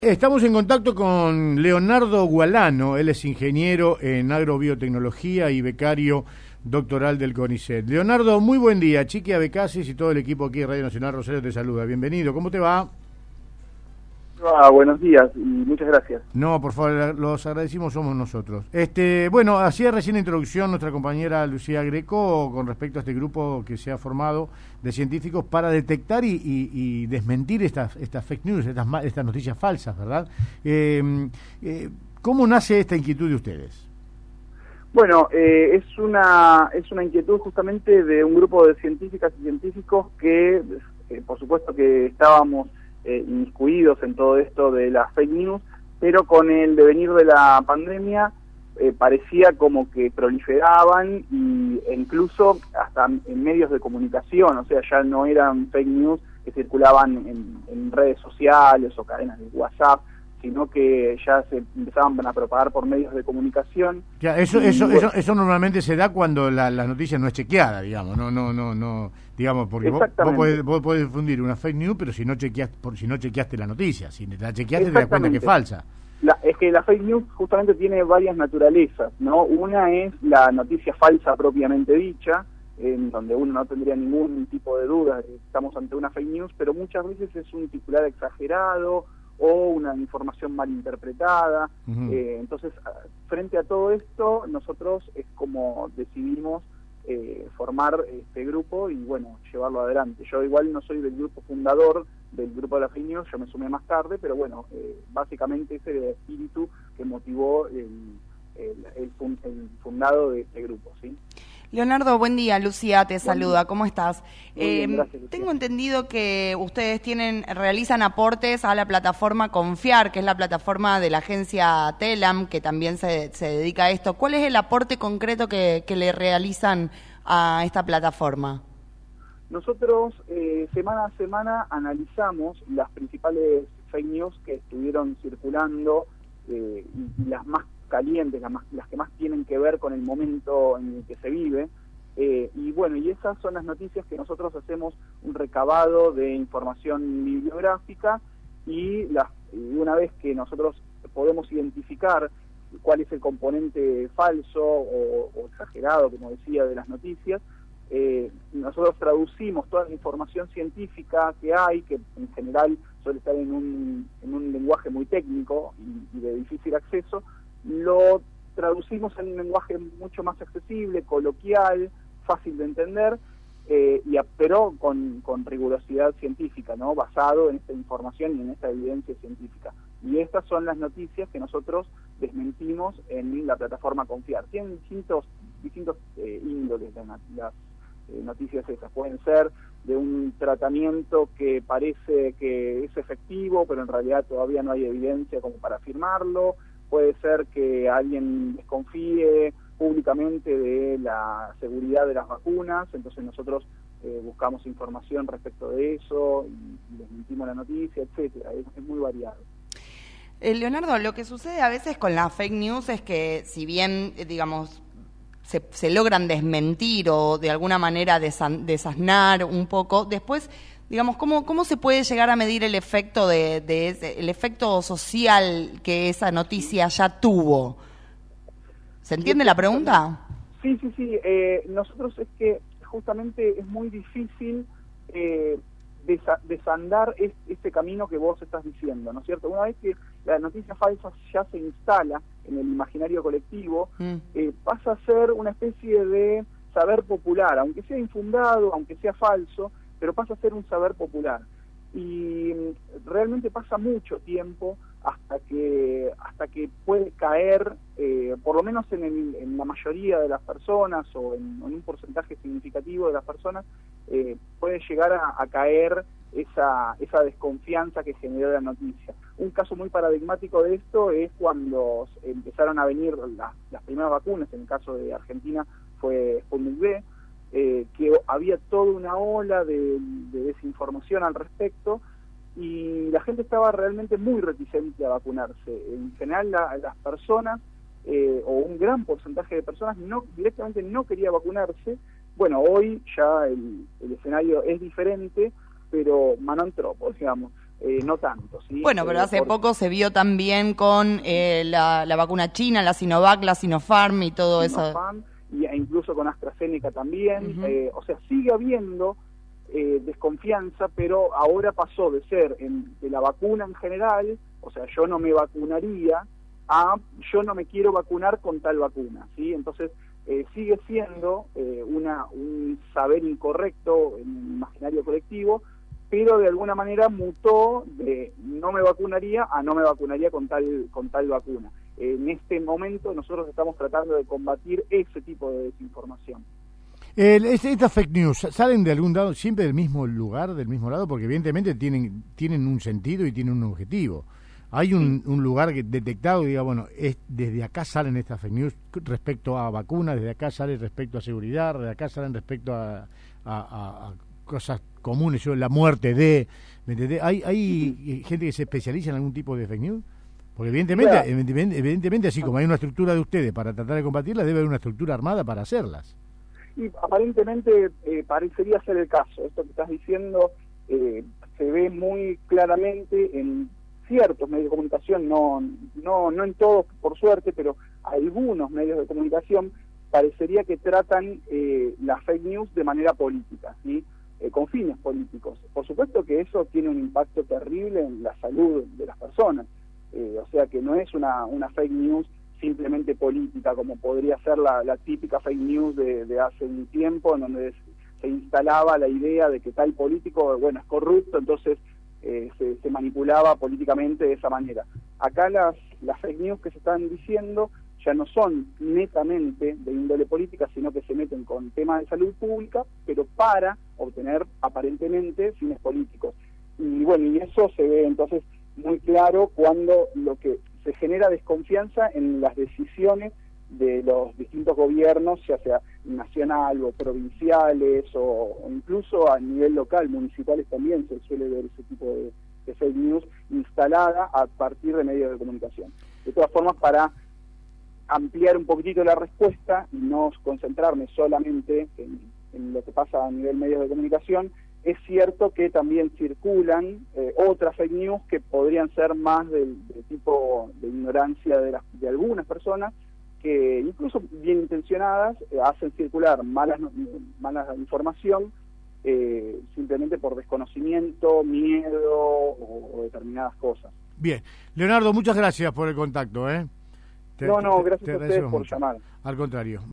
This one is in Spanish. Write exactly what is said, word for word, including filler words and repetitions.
Estamos en contacto con Leonardo Gualano, él es ingeniero en agrobiotecnología y becario doctoral del CONICET. Leonardo, muy buen día. Chiqui Abecasis y todo el equipo aquí de Radio Nacional Rosario te saluda. Bienvenido, ¿cómo te va? Ah, buenos días y muchas gracias. No, por favor, los agradecimos somos nosotros. Este, bueno, hacía recién la introducción nuestra compañera Lucía Greco con respecto a este grupo que se ha formado de científicos para detectar y, y, y desmentir estas, estas fake news, estas, estas noticias falsas, ¿verdad? Eh, eh, ¿Cómo nace esta inquietud de ustedes? Bueno, eh, es una es una inquietud justamente de un grupo de científicas y científicos que, eh, por supuesto que estábamos Eh, inmiscuidos en todo esto de las fake news, pero con el devenir de la pandemia eh, parecía como que proliferaban y, e incluso hasta en medios de comunicación, o sea, ya no eran fake news que circulaban en, en redes sociales o cadenas de WhatsApp, sino que ya se empezaban a propagar por medios de comunicación. Ya, eso, y, eso, bueno, eso, eso normalmente se da cuando la, la noticia no es chequeada, digamos, no, no, no, no, digamos, porque vos, vos, podés, vos podés difundir una fake news, pero si no chequeaste, por, si no chequeaste la noticia, si la chequeaste te das cuenta que es falsa. La, es que la fake news justamente tiene varias naturalezas, ¿no? Una es la noticia falsa propiamente dicha, en donde uno no tendría ningún tipo de duda de que estamos ante una fake news, pero muchas veces es un titular exagerado o una información mal interpretada. Uh-huh. eh, entonces, frente a todo esto, nosotros es como decidimos eh, formar este grupo y, bueno, llevarlo adelante. Yo igual no soy del grupo fundador del grupo de la fake news, yo me sumé más tarde, pero bueno, eh, básicamente ese es el espíritu que motivó el, el, el, fund, el fundado de este grupo, ¿sí? Leonardo, buen día. Lucía te saluda. ¿Cómo estás? Eh, bien, gracias, tengo entendido que ustedes tienen realizan aportes a la plataforma Confiar, que es la plataforma de la agencia Telam, que también se, se dedica a esto. ¿Cuál es el aporte concreto que, que le realizan a esta plataforma? Nosotros eh, semana a semana analizamos las principales fake news que estuvieron circulando eh, y, y las más calientes, las, más, las que más tienen que ver con el momento en el que se vive, eh, y bueno, y esas son las noticias que nosotros hacemos un recabado de información bibliográfica y, las, y una vez que nosotros podemos identificar cuál es el componente falso o, o exagerado, como decía, de las noticias, eh, nosotros traducimos toda la información científica que hay, que en general suele estar en un, en un lenguaje muy técnico y, y de difícil acceso, lo traducimos en un lenguaje mucho más accesible, coloquial, fácil de entender, eh, y a, pero con, con rigurosidad científica, ¿no? Basado en esta información y en esta evidencia científica. Y estas son las noticias que nosotros desmentimos en la plataforma Confiar. Tienen distintos, distintos eh, índoles las, las eh, noticias esas. Pueden ser de un tratamiento que parece que es efectivo, pero en realidad todavía no hay evidencia como para afirmarlo. Puede ser que alguien desconfíe públicamente de la seguridad de las vacunas, entonces nosotros eh, buscamos información respecto de eso y, y desmentimos la noticia, etcétera. Es, es muy variado. Eh, Leonardo, lo que sucede a veces con las fake news es que si bien, eh, digamos, se, se logran desmentir o de alguna manera desan, desasnar un poco, después, digamos, ¿cómo, cómo se puede llegar a medir el efecto de, de ese, el efecto social que esa noticia ya tuvo? ¿Se entiende la pregunta? Sí, sí, sí. Eh, nosotros es que justamente es muy difícil eh, desa, desandar es, este camino que vos estás diciendo, ¿no es cierto? Una vez que la noticia falsa ya se instala en el imaginario colectivo, mm. eh, pasa a ser una especie de saber popular, aunque sea infundado, aunque sea falso, pero pasa a ser un saber popular. Y realmente pasa mucho tiempo hasta que hasta que puede caer, eh, por lo menos en, el, en la mayoría de las personas o en, en un porcentaje significativo de las personas, eh, puede llegar a, a caer esa, esa desconfianza que generó la noticia. Un caso muy paradigmático de esto es cuando empezaron a venir las, las primeras vacunas, en el caso de Argentina fue Sputnik V, Eh, que había toda una ola de, de desinformación al respecto y la gente estaba realmente muy reticente a vacunarse. En general la, las personas, eh, o un gran porcentaje de personas, no directamente no quería vacunarse. Bueno, hoy ya el, el escenario es diferente, pero mano en tropo, digamos. eh, no tanto. ¿sí? Bueno, pero eh, hace por... poco se vio también con eh, la, la vacuna china, la Sinovac, la Sinopharm y todo Sinopharm, eso. Y, e incluso con AstraZeneca también. Uh-huh. eh, o sea, sigue habiendo eh, desconfianza, pero ahora pasó de ser en, de la vacuna en general, o sea, yo no me vacunaría, a yo no me quiero vacunar con tal vacuna, ¿sí? Entonces, eh, sigue siendo eh, una un saber incorrecto en el imaginario colectivo, pero de alguna manera mutó de no me vacunaría a no me vacunaría con tal con tal vacuna. En este momento nosotros estamos tratando de combatir ese tipo de desinformación. El, estas fake news salen de algún lado, siempre del mismo lugar, del mismo lado, porque evidentemente tienen tienen un sentido y tienen un objetivo. Hay un, un lugar que, detectado que diga, bueno, es, desde acá salen estas fake news respecto a vacunas, desde acá salen respecto a seguridad, desde acá salen respecto a, a, a, a cosas comunes, yo, la muerte de... ¿me entendés? ¿Hay, hay gente que se especializa en algún tipo de fake news? Porque evidentemente, claro. evidentemente, evidentemente, así como hay una estructura de ustedes para tratar de combatirlas, debe haber una estructura armada para hacerlas. Y aparentemente eh, parecería ser el caso. Esto que estás diciendo eh, se ve muy claramente en ciertos medios de comunicación, no, no, no en todos por suerte, pero algunos medios de comunicación parecería que tratan eh, las fake news de manera política, ¿sí? eh, con fines políticos. Por supuesto que eso tiene un impacto terrible en la salud de las personas, eh, o sea que no es una, una fake news simplemente política, como podría ser la, la típica fake news de, de hace un tiempo, en donde se instalaba la idea de que tal político, bueno, es corrupto, entonces eh, se, se manipulaba políticamente de esa manera. Acá las, las fake news que se están diciendo ya no son netamente de índole política, sino que se meten con temas de salud pública, pero para obtener aparentemente fines políticos. Y bueno, y eso se ve entonces muy claro cuando lo que se genera desconfianza en las decisiones de los distintos gobiernos, ya sea nacional o provinciales o, o incluso a nivel local, municipales también se suele ver ese tipo de, de fake news instalada a partir de medios de comunicación. De todas formas, para ampliar un poquitito la respuesta y no concentrarme solamente en, en lo que pasa a nivel medios de comunicación, es cierto que también circulan eh, otras fake news que podrían ser más del, del tipo de ignorancia de, las, de algunas personas, que incluso bien intencionadas eh, hacen circular malas, mala información eh, simplemente por desconocimiento, miedo o, o determinadas cosas. Bien. Leonardo, muchas gracias por el contacto. ¿eh? Te, no, no, te, gracias te a ustedes por mucho. llamar. Al contrario.